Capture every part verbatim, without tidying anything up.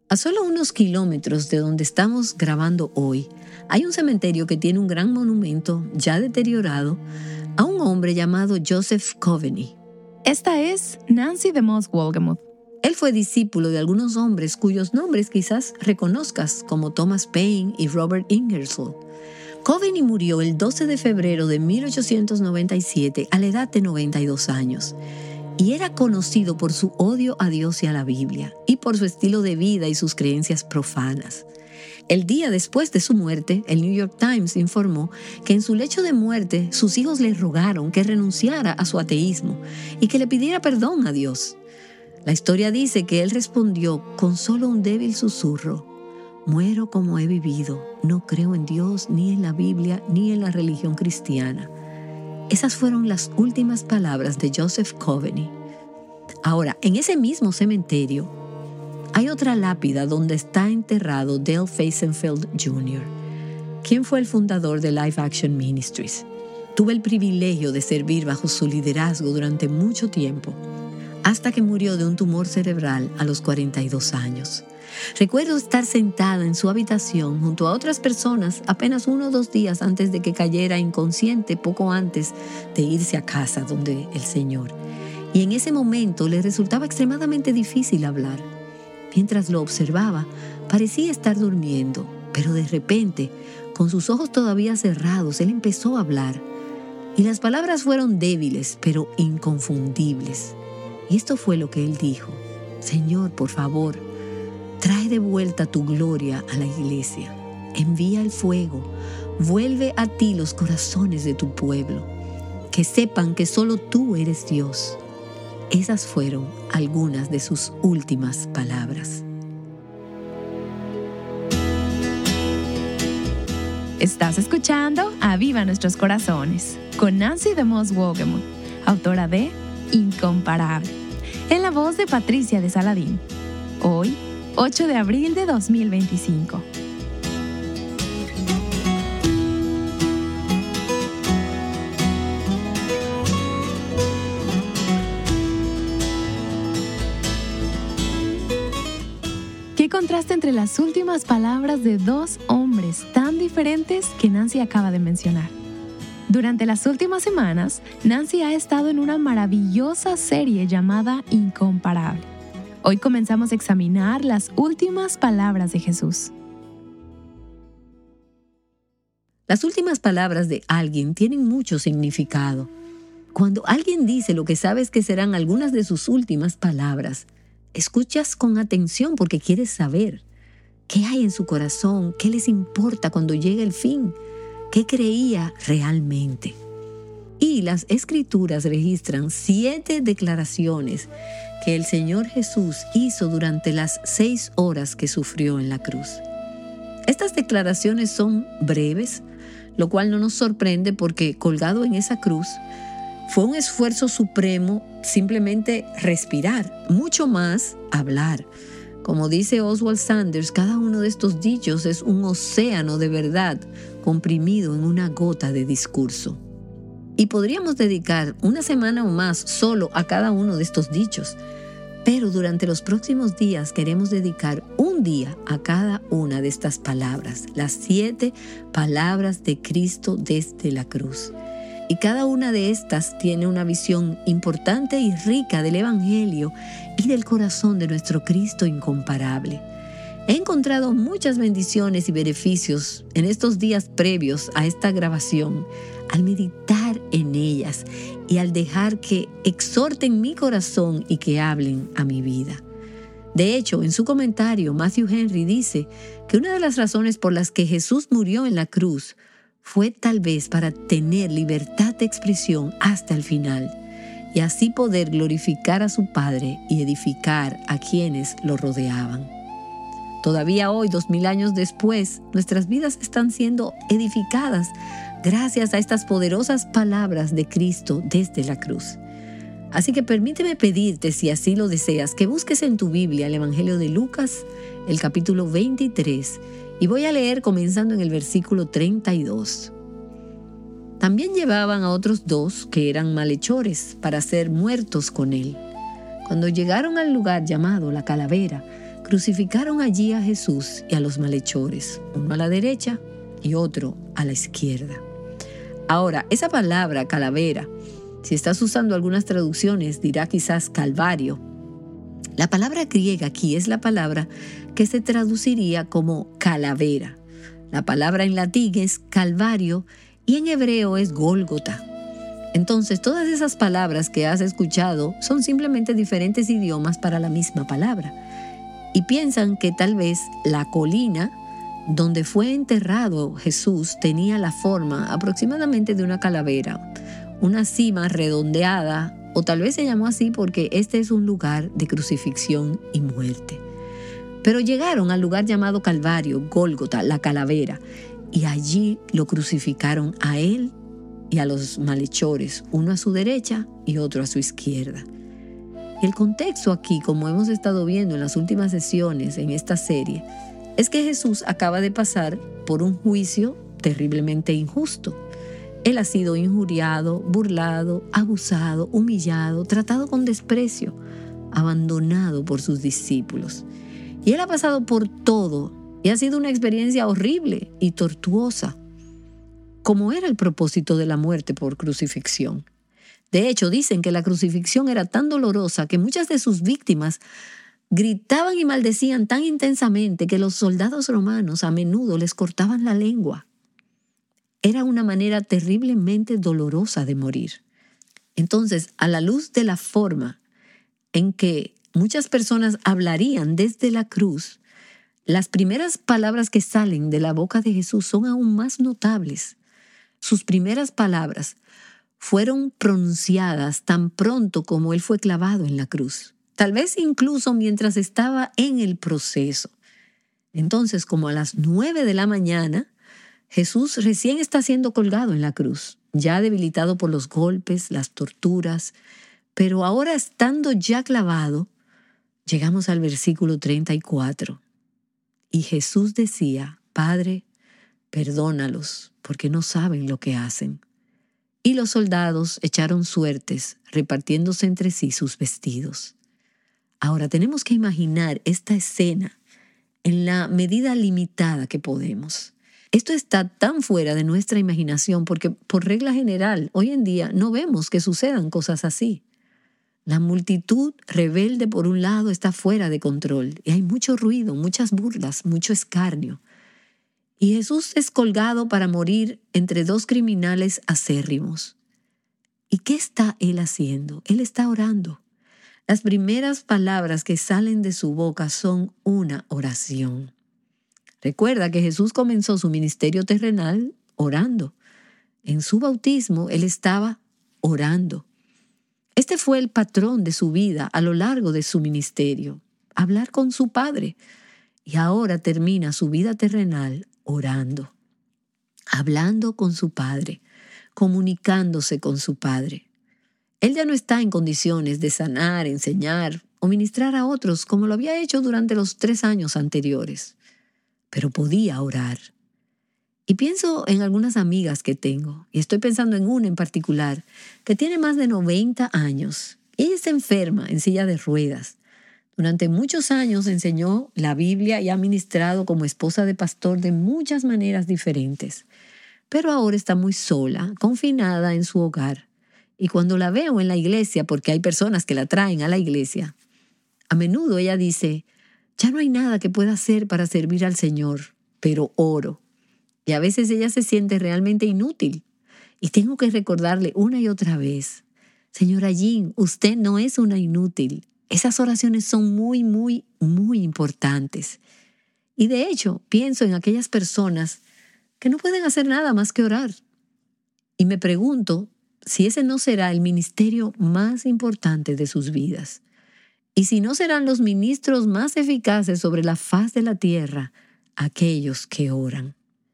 A solo unos kilómetros de donde estamos grabando hoy, hay un cementerio que tiene un gran monumento, ya deteriorado, a un hombre llamado Joseph Coveney. Esta es Nancy DeMoss Wolgemuth. Él fue discípulo de algunos hombres cuyos nombres quizás reconozcas, como Thomas Paine y Robert Ingersoll. Coveney murió el doce de febrero de mil ochocientos noventa y siete a la edad de noventa y dos años. Y era conocido por su odio a Dios y a la Biblia, y por su estilo de vida y sus creencias profanas. El día después de su muerte, el New York Times informó que en su lecho de muerte sus hijos le rogaron que renunciara a su ateísmo y que le pidiera perdón a Dios. La historia dice que él respondió con solo un débil susurro: «Muero como he vivido, no creo en Dios, ni en la Biblia, ni en la religión cristiana». Esas fueron las últimas palabras de Joseph Coveney. Ahora, en ese mismo cementerio, hay otra lápida donde está enterrado Dale Feisenfeld junior, quien fue el fundador de Life Action Ministries. Tuve el privilegio de servir bajo su liderazgo durante mucho tiempo, hasta que murió de un tumor cerebral a los cuarenta y dos años. Recuerdo estar sentada en su habitación junto a otras personas apenas uno o dos días antes de que cayera inconsciente, poco antes de irse a casa donde el Señor. Y en ese momento le resultaba extremadamente difícil hablar. Mientras lo observaba, parecía estar durmiendo, pero de repente, con sus ojos todavía cerrados, él empezó a hablar. Y las palabras fueron débiles, pero inconfundibles. Y esto fue lo que él dijo: «Señor, por favor, trae de vuelta tu gloria a la iglesia. Envía el fuego. Vuelve a ti los corazones de tu pueblo. Que sepan que solo tú eres Dios». Esas fueron algunas de sus últimas palabras. Estás escuchando Aviva Nuestros Corazones con Nancy DeMoss Wolgemuth, autora de Incomparable, en la voz de Patricia de Saladín. Hoy, ocho de abril de dos mil veinticinco. Qué contraste entre las últimas palabras de dos hombres tan diferentes que Nancy acaba de mencionar. Durante las últimas semanas, Nancy ha estado en una maravillosa serie llamada Incomparable. Hoy comenzamos a examinar las últimas palabras de Jesús. Las últimas palabras de alguien tienen mucho significado. Cuando alguien dice lo que sabes que serán algunas de sus últimas palabras, escuchas con atención porque quieres saber qué hay en su corazón, qué les importa cuando llegue el fin, qué creía realmente. Y las Escrituras registran siete declaraciones que el Señor Jesús hizo durante las seis horas que sufrió en la cruz. Estas declaraciones son breves, lo cual no nos sorprende porque colgado en esa cruz fue un esfuerzo supremo simplemente respirar, mucho más hablar. Como dice Oswald Sanders, cada uno de estos dichos es un océano de verdad comprimido en una gota de discurso. Y podríamos dedicar una semana o más solo a cada uno de estos dichos. Pero durante los próximos días queremos dedicar un día a cada una de estas palabras, las siete palabras de Cristo desde la cruz. Y cada una de estas tiene una visión importante y rica del Evangelio y del corazón de nuestro Cristo incomparable. He encontrado muchas bendiciones y beneficios en estos días previos a esta grabación al meditar en ellas y al dejar que exhorten mi corazón y que hablen a mi vida. De hecho, en su comentario, Matthew Henry dice que una de las razones por las que Jesús murió en la cruz fue tal vez para tener libertad de expresión hasta el final y así poder glorificar a su Padre y edificar a quienes lo rodeaban. Todavía hoy, dos mil años después, nuestras vidas están siendo edificadas gracias a estas poderosas palabras de Cristo desde la cruz. Así que permíteme pedirte, si así lo deseas, que busques en tu Biblia el Evangelio de Lucas, el capítulo veintitrés, y voy a leer comenzando en el versículo treinta y dos. También llevaban a otros dos que eran malhechores para ser muertos con él. Cuando llegaron al lugar llamado La Calavera, crucificaron allí a Jesús y a los malhechores, uno a la derecha y otro a la izquierda. Ahora, esa palabra calavera, si estás usando algunas traducciones, dirá quizás calvario. La palabra griega aquí es la palabra que se traduciría como calavera. La palabra en latín es calvario y en hebreo es Gólgota. Entonces, todas esas palabras que has escuchado son simplemente diferentes idiomas para la misma palabra. Y piensan que tal vez la colina donde fue enterrado Jesús tenía la forma aproximadamente de una calavera, una cima redondeada, o tal vez se llamó así porque este es un lugar de crucifixión y muerte. Pero llegaron al lugar llamado Calvario, Gólgota, la calavera, y allí lo crucificaron a él y a los malhechores, uno a su derecha y otro a su izquierda. El contexto aquí, como hemos estado viendo en las últimas sesiones en esta serie, es que Jesús acaba de pasar por un juicio terriblemente injusto. Él ha sido injuriado, burlado, abusado, humillado, tratado con desprecio, abandonado por sus discípulos. Y él ha pasado por todo y ha sido una experiencia horrible y tortuosa, como era el propósito de la muerte por crucifixión. De hecho, dicen que la crucifixión era tan dolorosa que muchas de sus víctimas gritaban y maldecían tan intensamente que los soldados romanos a menudo les cortaban la lengua. Era una manera terriblemente dolorosa de morir. Entonces, a la luz de la forma en que muchas personas hablarían desde la cruz, las primeras palabras que salen de la boca de Jesús son aún más notables. Sus primeras palabras fueron pronunciadas tan pronto como él fue clavado en la cruz, tal vez incluso mientras estaba en el proceso. Entonces, como a las nueve de la mañana, Jesús recién está siendo colgado en la cruz, ya debilitado por los golpes, las torturas, pero ahora estando ya clavado, llegamos al versículo treinta y cuatro. Y Jesús decía: Padre, perdónalos, porque no saben lo que hacen. Y los soldados echaron suertes, repartiéndose entre sí sus vestidos. Ahora tenemos que imaginar esta escena en la medida limitada que podemos. Esto está tan fuera de nuestra imaginación porque, por regla general, hoy en día no vemos que sucedan cosas así. La multitud rebelde, por un lado, está fuera de control y hay mucho ruido, muchas burlas, mucho escarnio. Y Jesús es colgado para morir entre dos criminales acérrimos. ¿Y qué está él haciendo? Él está orando. Las primeras palabras que salen de su boca son una oración. Recuerda que Jesús comenzó su ministerio terrenal orando. En su bautismo, él estaba orando. Este fue el patrón de su vida a lo largo de su ministerio, hablar con su Padre. Y ahora termina su vida terrenal orando, hablando con su Padre, comunicándose con su Padre. Él ya no está en condiciones de sanar, enseñar o ministrar a otros como lo había hecho durante los tres años anteriores, pero podía orar. Y pienso en algunas amigas que tengo, y estoy pensando en una en particular, que tiene más de noventa años. Ella está enferma, en silla de ruedas. Durante muchos años enseñó la Biblia y ha ministrado como esposa de pastor de muchas maneras diferentes. Pero ahora está muy sola, confinada en su hogar. Y cuando la veo en la iglesia, porque hay personas que la traen a la iglesia, a menudo ella dice: ya no hay nada que pueda hacer para servir al Señor, pero oro. Y a veces ella se siente realmente inútil. Y tengo que recordarle una y otra vez: señora Jean, usted no es una inútil. Esas oraciones son muy, muy, muy importantes. Y de hecho, pienso en aquellas personas que no pueden hacer nada más que orar. Y me pregunto si ese no será el ministerio más importante de sus vidas. Y si no serán los ministros más eficaces sobre la faz de la tierra, aquellos que oran.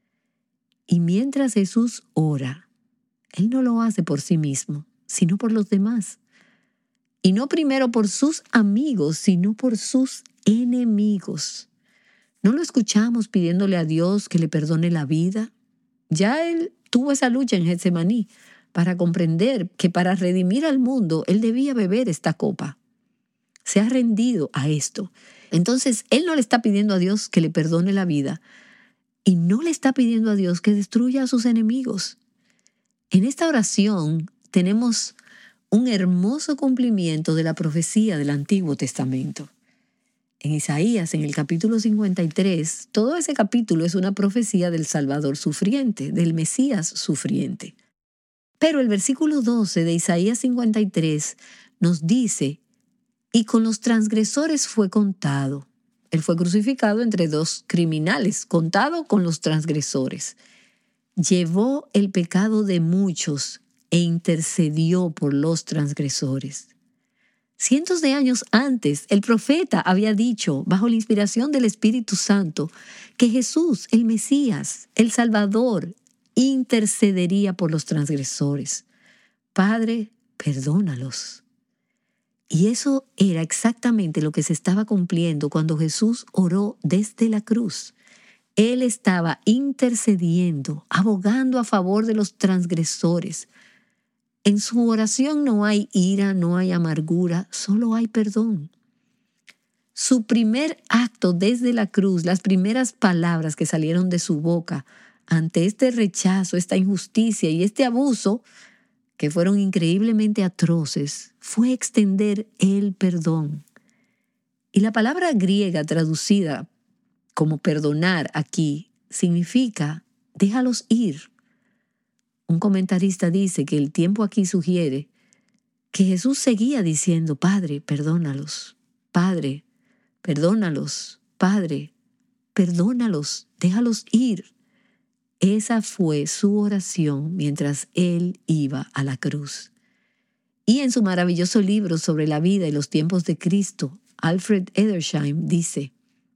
Y mientras Jesús ora, Él no lo hace por sí mismo, sino por los demás. Y no primero por sus amigos, sino por sus enemigos. ¿No lo escuchamos pidiéndole a Dios que le perdone la vida? Ya Él tuvo esa lucha en Getsemaní para comprender que para redimir al mundo, Él debía beber esta copa. Se ha rendido a esto. Entonces, él no le está pidiendo a Dios que le perdone la vida y no le está pidiendo a Dios que destruya a sus enemigos. En esta oración tenemos un hermoso cumplimiento de la profecía del Antiguo Testamento. En Isaías, en el capítulo cincuenta y tres, todo ese capítulo es una profecía del Salvador sufriente, del Mesías sufriente. Pero el versículo doce de Isaías cincuenta y tres nos dice: y con los transgresores fue contado. Él fue crucificado entre dos criminales, contado con los transgresores. Llevó el pecado de muchos e intercedió por los transgresores. Cientos de años antes, el profeta había dicho, bajo la inspiración del Espíritu Santo, que Jesús, el Mesías, el Salvador, intercedería por los transgresores. Padre, perdónalos. Y eso era exactamente lo que se estaba cumpliendo cuando Jesús oró desde la cruz. Él estaba intercediendo, abogando a favor de los transgresores. En su oración no hay ira, no hay amargura, solo hay perdón. Su primer acto desde la cruz, las primeras palabras que salieron de su boca ante este rechazo, esta injusticia y este abuso, que fueron increíblemente atroces, fue extender el perdón. Y la palabra griega traducida como perdonar aquí significa déjalos ir. Un comentarista dice que el tiempo aquí sugiere que Jesús seguía diciendo: Padre, perdónalos, Padre, perdónalos, Padre, perdónalos, déjalos ir. Esa fue su oración mientras Él iba a la cruz. Y en su maravilloso libro sobre la vida y los tiempos de Cristo, Alfred Edersheim dice: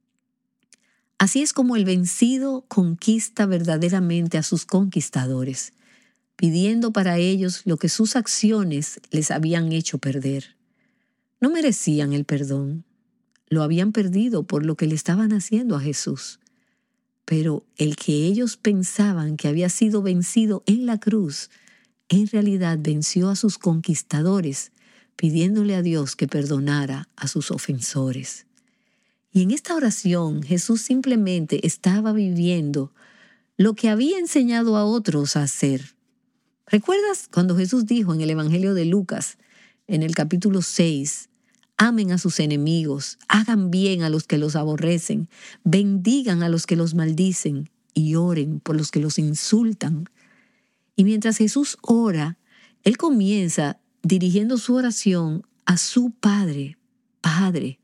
así es como el vencido conquista verdaderamente a sus conquistadores, pidiendo para ellos lo que sus acciones les habían hecho perder. No merecían el perdón, lo habían perdido por lo que le estaban haciendo a Jesús. Pero el que ellos pensaban que había sido vencido en la cruz, en realidad venció a sus conquistadores, pidiéndole a Dios que perdonara a sus ofensores. Y en esta oración Jesús simplemente estaba viviendo lo que había enseñado a otros a hacer. ¿Recuerdas cuando Jesús dijo en el Evangelio de Lucas, en el capítulo seis, amen a sus enemigos, hagan bien a los que los aborrecen, bendigan a los que los maldicen y oren por los que los insultan? Y mientras Jesús ora, Él comienza dirigiendo su oración a su Padre. Padre.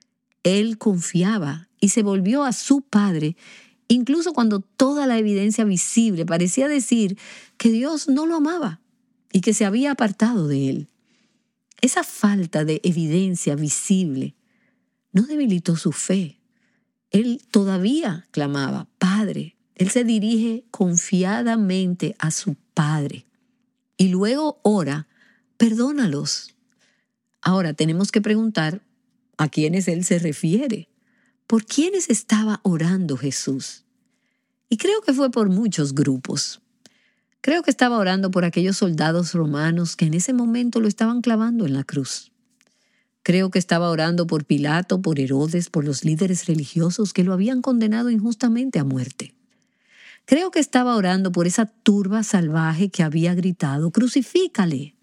Él confiaba y se volvió a su Padre, incluso cuando toda la evidencia visible parecía decir que Dios no lo amaba y que se había apartado de Él. Esa falta de evidencia visible no debilitó su fe. Él todavía clamaba, Padre. Él se dirige confiadamente a su Padre. Y luego ora, perdónalos. Ahora tenemos que preguntar a quiénes Él se refiere. ¿Por quiénes estaba orando Jesús? Y creo que fue por muchos grupos. Creo que estaba orando por aquellos soldados romanos que en ese momento lo estaban clavando en la cruz. Creo que estaba orando por Pilato, por Herodes, por los líderes religiosos que lo habían condenado injustamente a muerte. Creo que estaba orando por esa turba salvaje que había gritado, «¡Crucifícale!».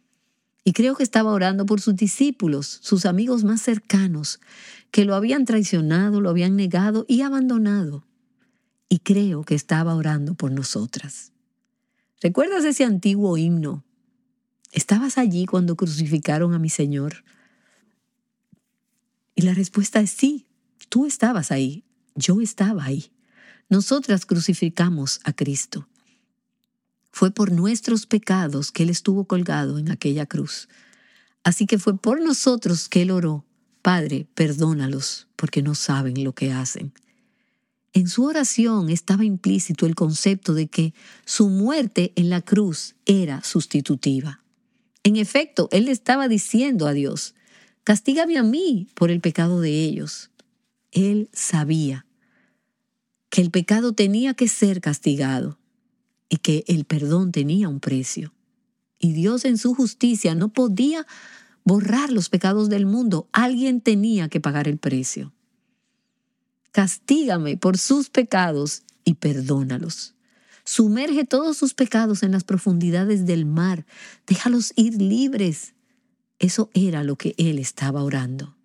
Y creo que estaba orando por sus discípulos, sus amigos más cercanos, que lo habían traicionado, lo habían negado y abandonado. Y creo que estaba orando por nosotras. ¿Recuerdas ese antiguo himno? ¿Estabas allí cuando crucificaron a mi Señor? Y la respuesta es sí, tú estabas ahí, yo estaba ahí. Nosotras crucificamos a Cristo. Fue por nuestros pecados que Él estuvo colgado en aquella cruz. Así que fue por nosotros que Él oró, Padre, perdónalos, porque no saben lo que hacen. En su oración estaba implícito el concepto de que su muerte en la cruz era sustitutiva. En efecto, Él le estaba diciendo a Dios, castígame a mí por el pecado de ellos. Él sabía que el pecado tenía que ser castigado y que el perdón tenía un precio. Y Dios en su justicia no podía borrar los pecados del mundo. Alguien tenía que pagar el precio. Castígame por sus pecados y perdónalos. Sumerge todos sus pecados en las profundidades del mar. Déjalos ir libres. Eso era lo que él estaba orando.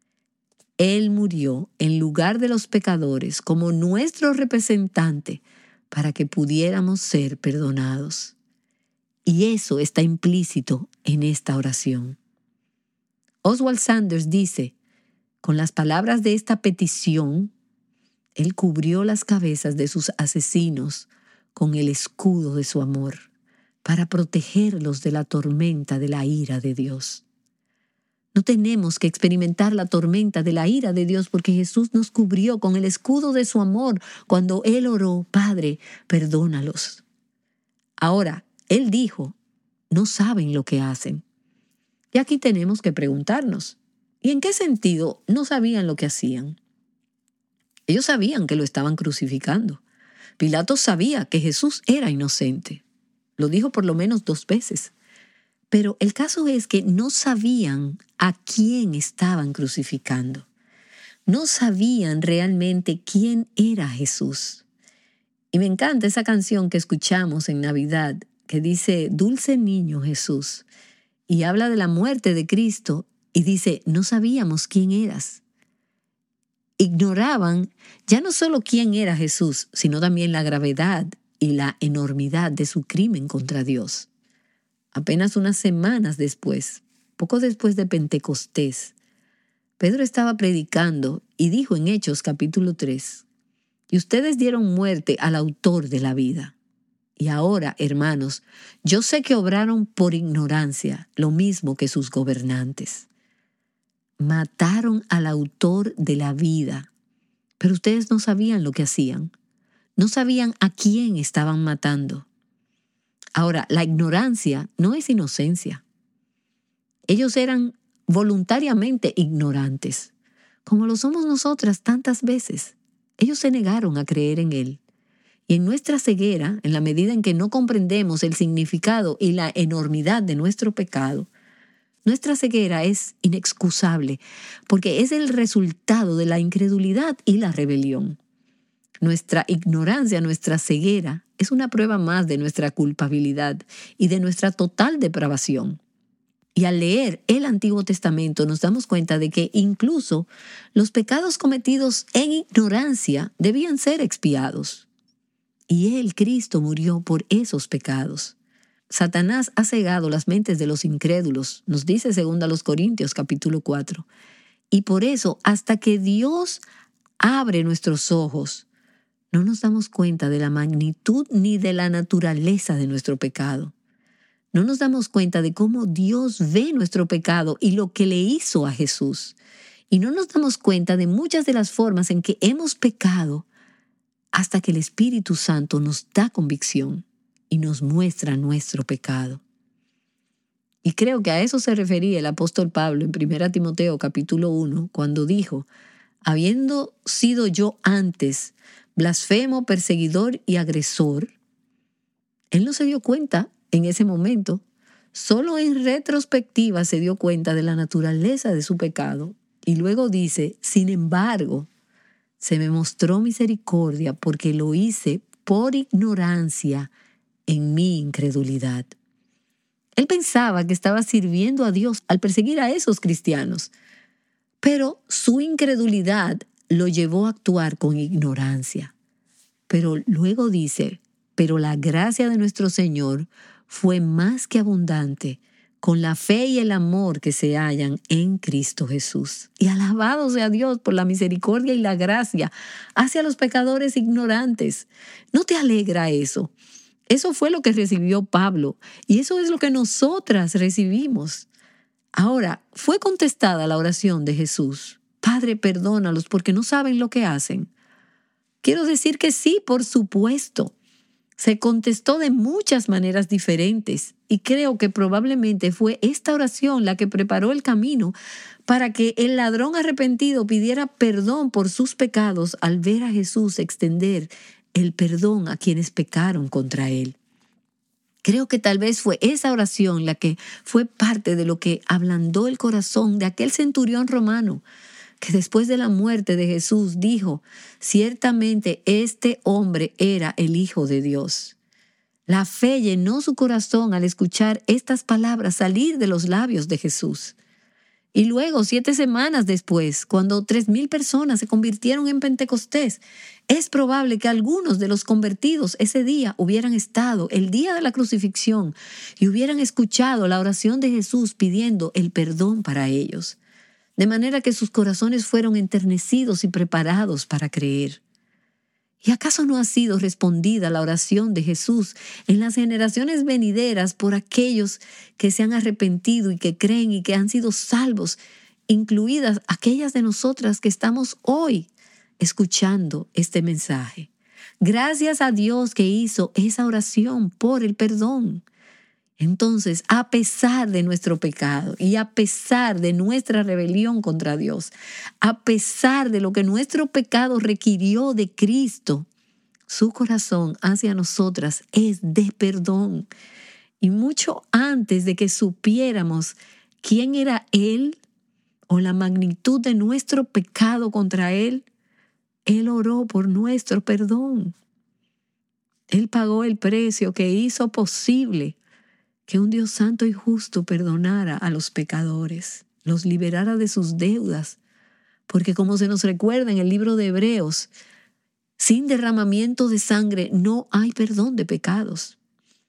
Él murió en lugar de los pecadores como nuestro representante para que pudiéramos ser perdonados. Y eso está implícito en esta oración. Oswald Sanders dice, con las palabras de esta petición, él cubrió las cabezas de sus asesinos con el escudo de su amor para protegerlos de la tormenta de la ira de Dios. No tenemos que experimentar la tormenta de la ira de Dios porque Jesús nos cubrió con el escudo de su amor cuando Él oró, Padre, perdónalos. Ahora, Él dijo, no saben lo que hacen. Y aquí tenemos que preguntarnos, ¿y en qué sentido no sabían lo que hacían? Ellos sabían que lo estaban crucificando. Pilato sabía que Jesús era inocente. Lo dijo por lo menos dos veces. Pero el caso es que no sabían a quién estaban crucificando. No sabían realmente quién era Jesús. Y me encanta esa canción que escuchamos en Navidad, que dice, Dulce niño Jesús, y habla de la muerte de Cristo, y dice, no sabíamos quién eras. Ignoraban ya no solo quién era Jesús, sino también la gravedad y la enormidad de su crimen contra Dios. Apenas unas semanas después, poco después de Pentecostés, Pedro estaba predicando y dijo en Hechos capítulo tres, y ustedes dieron muerte al autor de la vida. Y ahora, hermanos, yo sé que obraron por ignorancia, lo mismo que sus gobernantes. Mataron al autor de la vida, pero ustedes no sabían lo que hacían. No sabían a quién estaban matando. Ahora, la ignorancia no es inocencia. Ellos eran voluntariamente ignorantes, como lo somos nosotras tantas veces. Ellos se negaron a creer en Él. Y en nuestra ceguera, en la medida en que no comprendemos el significado y la enormidad de nuestro pecado, nuestra ceguera es inexcusable porque es el resultado de la incredulidad y la rebelión. Nuestra ignorancia, nuestra ceguera, es una prueba más de nuestra culpabilidad y de nuestra total depravación. Y al leer el Antiguo Testamento nos damos cuenta de que incluso los pecados cometidos en ignorancia debían ser expiados. Y Él, Cristo, murió por esos pecados. Satanás ha cegado las mentes de los incrédulos, nos dice segunda los Corintios capítulo cuatro. Y por eso, hasta que Dios abre nuestros ojos, no nos damos cuenta de la magnitud ni de la naturaleza de nuestro pecado. No nos damos cuenta de cómo Dios ve nuestro pecado y lo que le hizo a Jesús. Y no nos damos cuenta de muchas de las formas en que hemos pecado hasta que el Espíritu Santo nos da convicción y nos muestra nuestro pecado. Y creo que a eso se refería el apóstol Pablo en primera Timoteo capítulo uno, cuando dijo, habiendo sido yo antes blasfemo, perseguidor y agresor, él no se dio cuenta en ese momento. Solo en retrospectiva se dio cuenta de la naturaleza de su pecado. Y luego dice, sin embargo, se me mostró misericordia porque lo hice por ignorancia en mi incredulidad. Él pensaba que estaba sirviendo a Dios al perseguir a esos cristianos, pero su incredulidad lo llevó a actuar con ignorancia. Pero luego dice, pero la gracia de nuestro Señor fue más que abundante con la fe y el amor que se hallan en Cristo Jesús. Y alabado sea Dios por la misericordia y la gracia hacia los pecadores ignorantes. ¿No te alegra eso? Eso fue lo que recibió Pablo y eso es lo que nosotras recibimos. Ahora, fue contestada la oración de Jesús. Padre, perdónalos porque no saben lo que hacen. Quiero decir que sí, por supuesto. Se contestó de muchas maneras diferentes y creo que probablemente fue esta oración la que preparó el camino para que el ladrón arrepentido pidiera perdón por sus pecados al ver a Jesús extender el perdón a quienes pecaron contra él. Creo que tal vez fue esa oración la que fue parte de lo que ablandó el corazón de aquel centurión romano, que después de la muerte de Jesús dijo, ciertamente este hombre era el Hijo de Dios. La fe llenó su corazón al escuchar estas palabras salir de los labios de Jesús. Y luego, siete semanas después, cuando tres mil personas se convirtieron en Pentecostés, es probable que algunos de los convertidos ese día hubieran estado el día de la crucifixión y hubieran escuchado la oración de Jesús pidiendo el perdón para ellos. De manera que sus corazones fueron enternecidos y preparados para creer. ¿Y acaso no ha sido respondida la oración de Jesús en las generaciones venideras por aquellos que se han arrepentido y que creen y que han sido salvos, incluidas aquellas de nosotras que estamos hoy escuchando este mensaje? Gracias a Dios que hizo esa oración por el perdón. Entonces, a pesar de nuestro pecado y a pesar de nuestra rebelión contra Dios, a pesar de lo que nuestro pecado requirió de Cristo, su corazón hacia nosotras es de perdón. Y mucho antes de que supiéramos quién era Él o la magnitud de nuestro pecado contra Él, Él oró por nuestro perdón. Él pagó el precio que hizo posible que un Dios santo y justo perdonara a los pecadores, los liberara de sus deudas, porque como se nos recuerda en el libro de Hebreos, sin derramamiento de sangre no hay perdón de pecados.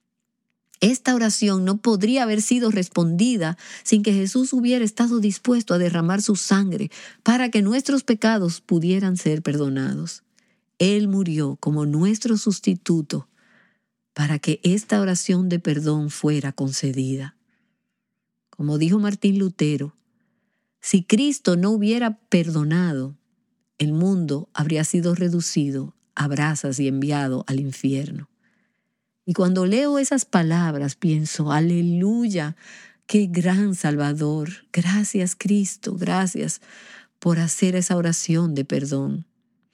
Esta oración no podría haber sido respondida sin que Jesús hubiera estado dispuesto a derramar su sangre para que nuestros pecados pudieran ser perdonados. Él murió como nuestro sustituto para que esta oración de perdón fuera concedida. Como dijo Martín Lutero, si Cristo no hubiera perdonado, el mundo habría sido reducido a brasas y enviado al infierno. Y cuando leo esas palabras pienso, aleluya, qué gran Salvador. Gracias Cristo, gracias por hacer esa oración de perdón.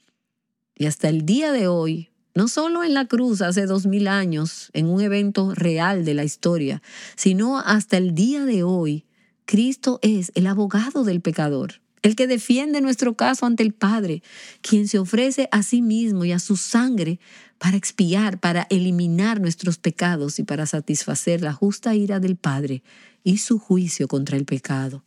Y hasta el día de hoy, no solo en la cruz hace dos mil años, en un evento real de la historia, sino hasta el día de hoy, Cristo es el abogado del pecador, el que defiende nuestro caso ante el Padre, quien se ofrece a sí mismo y a su sangre para expiar, para eliminar nuestros pecados y para satisfacer la justa ira del Padre y su juicio contra el pecado.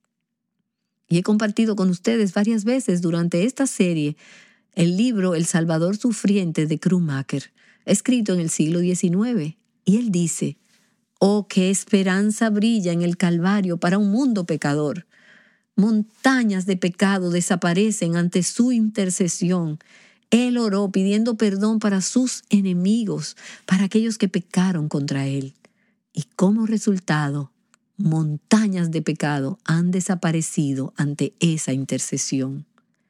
Y he compartido con ustedes varias veces durante esta serie el libro El Salvador Sufriente de Krummacher, escrito en el siglo diecinueve, y él dice, «Oh, qué esperanza brilla en el Calvario para un mundo pecador. Montañas de pecado desaparecen ante su intercesión. Él oró pidiendo perdón para sus enemigos, para aquellos que pecaron contra él. Y como resultado, montañas de pecado han desaparecido ante esa intercesión».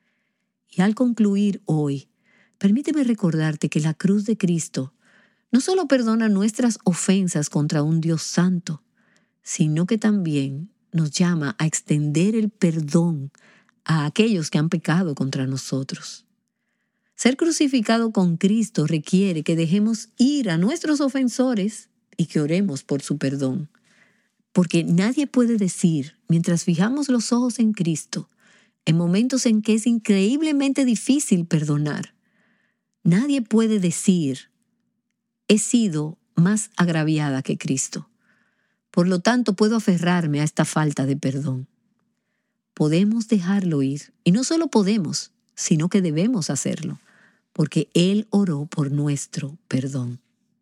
Y al concluir hoy, permíteme recordarte que la cruz de Cristo no solo perdona nuestras ofensas contra un Dios santo, sino que también nos llama a extender el perdón a aquellos que han pecado contra nosotros. Ser crucificado con Cristo requiere que dejemos ir a nuestros ofensores y que oremos por su perdón. Porque nadie puede decir, mientras fijamos los ojos en Cristo, en momentos en que es increíblemente difícil perdonar, nadie puede decir, he sido más agraviada que Cristo. Por lo tanto, puedo aferrarme a esta falta de perdón. Podemos dejarlo ir, y no solo podemos, sino que debemos hacerlo, porque Él oró por nuestro perdón.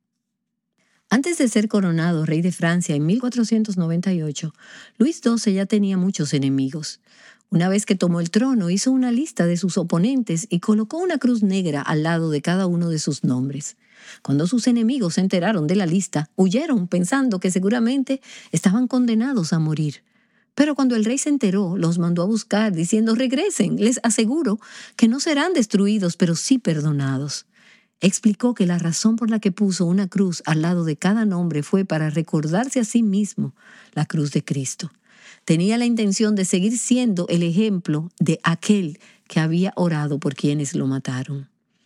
Antes de ser coronado rey de Francia en mil cuatrocientos noventa y ocho, Luis doce ya tenía muchos enemigos. Una vez que tomó el trono, hizo una lista de sus oponentes y colocó una cruz negra al lado de cada uno de sus nombres. Cuando sus enemigos se enteraron de la lista, huyeron pensando que seguramente estaban condenados a morir. Pero cuando el rey se enteró, los mandó a buscar diciendo, regresen, les aseguro que no serán destruidos, pero sí perdonados. Explicó que la razón por la que puso una cruz al lado de cada nombre fue para recordarse a sí mismo la cruz de Cristo. Tenía la intención de seguir siendo el ejemplo de aquel que había orado por quienes lo mataron.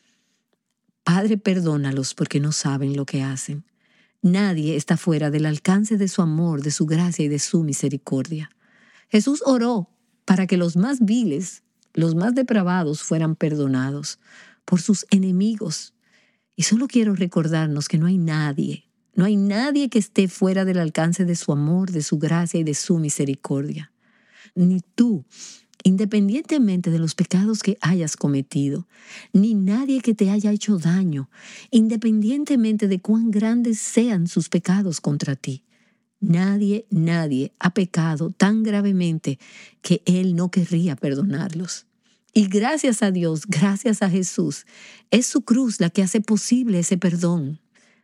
Padre, perdónalos porque no saben lo que hacen. Nadie está fuera del alcance de su amor, de su gracia y de su misericordia. Jesús oró para que los más viles, los más depravados fueran perdonados por sus enemigos. Y solo quiero recordarnos que no hay nadie, no hay nadie que esté fuera del alcance de su amor, de su gracia y de su misericordia. Ni tú, independientemente de los pecados que hayas cometido, ni nadie que te haya hecho daño, independientemente de cuán grandes sean sus pecados contra ti. Nadie, nadie ha pecado tan gravemente que Él no querría perdonarlos. Y gracias a Dios, gracias a Jesús, es su cruz la que hace posible ese perdón.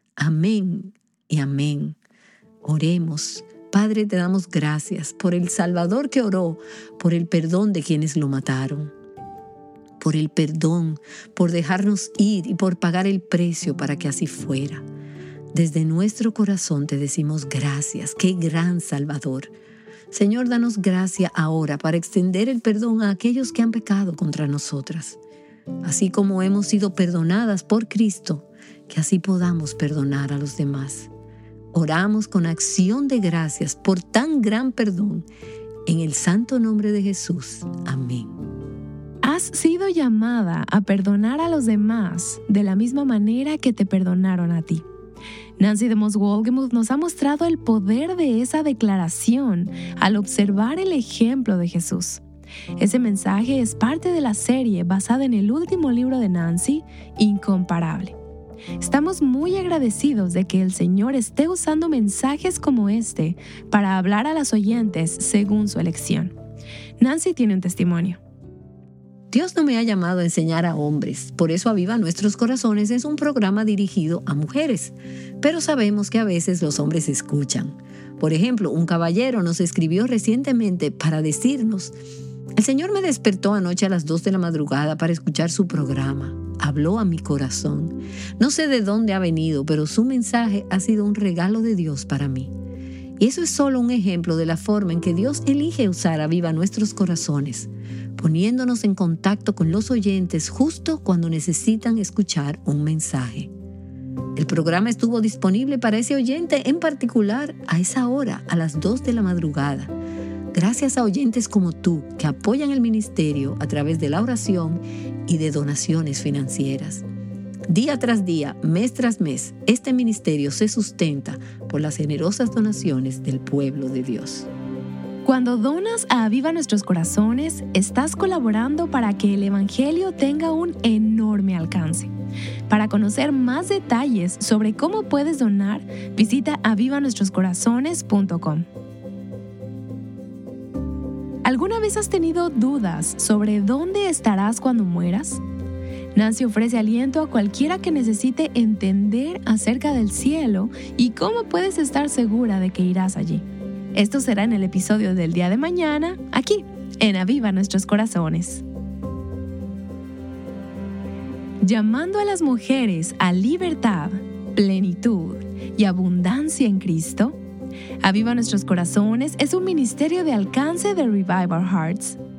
Amén y amén. Oremos. Padre, te damos gracias por el Salvador que oró, por el perdón de quienes lo mataron, por el perdón, por dejarnos ir y por pagar el precio para que así fuera. Desde nuestro corazón te decimos gracias, qué gran Salvador. Señor, danos gracia ahora para extender el perdón a aquellos que han pecado contra nosotras. Así como hemos sido perdonadas por Cristo, que así podamos perdonar a los demás. Oramos con acción de gracias por tan gran perdón. En el santo nombre de Jesús. Amén. Has sido llamada a perdonar a los demás de la misma manera que te perdonaron a ti. Nancy DeMoss Wolgemuth nos ha mostrado el poder de esa declaración al observar el ejemplo de Jesús. Ese mensaje es parte de la serie basada en el último libro de Nancy, Incomparable. Estamos muy agradecidos de que el Señor esté usando mensajes como este para hablar a las oyentes según su elección. Nancy tiene un testimonio. Dios no me ha llamado a enseñar a hombres, por eso Aviva Nuestros Corazones es un programa dirigido a mujeres. Pero sabemos que a veces los hombres escuchan. Por ejemplo, un caballero nos escribió recientemente para decirnos: el Señor me despertó anoche a las dos de la madrugada para escuchar su programa. Habló a mi corazón. No sé de dónde ha venido, pero su mensaje ha sido un regalo de Dios para mí. Y eso es solo un ejemplo de la forma en que Dios elige usar Aviva Nuestros Corazones, poniéndonos en contacto con los oyentes justo cuando necesitan escuchar un mensaje. El programa estuvo disponible para ese oyente en particular a esa hora, a las dos de la madrugada. Gracias a oyentes como tú que apoyan el ministerio a través de la oración y de donaciones financieras. Día tras día, mes tras mes, este ministerio se sustenta por las generosas donaciones del pueblo de Dios. Cuando donas a Aviva Nuestros Corazones, estás colaborando para que el Evangelio tenga un enorme alcance. Para conocer más detalles sobre cómo puedes donar, visita aviva nuestros corazones punto com. ¿Alguna vez has tenido dudas sobre dónde estarás cuando mueras? Nancy ofrece aliento a cualquiera que necesite entender acerca del cielo y cómo puedes estar segura de que irás allí. Esto será en el episodio del día de mañana, aquí, en Aviva Nuestros Corazones. Llamando a las mujeres a libertad, plenitud y abundancia en Cristo, Aviva Nuestros Corazones es un ministerio de alcance de Revive Our Hearts.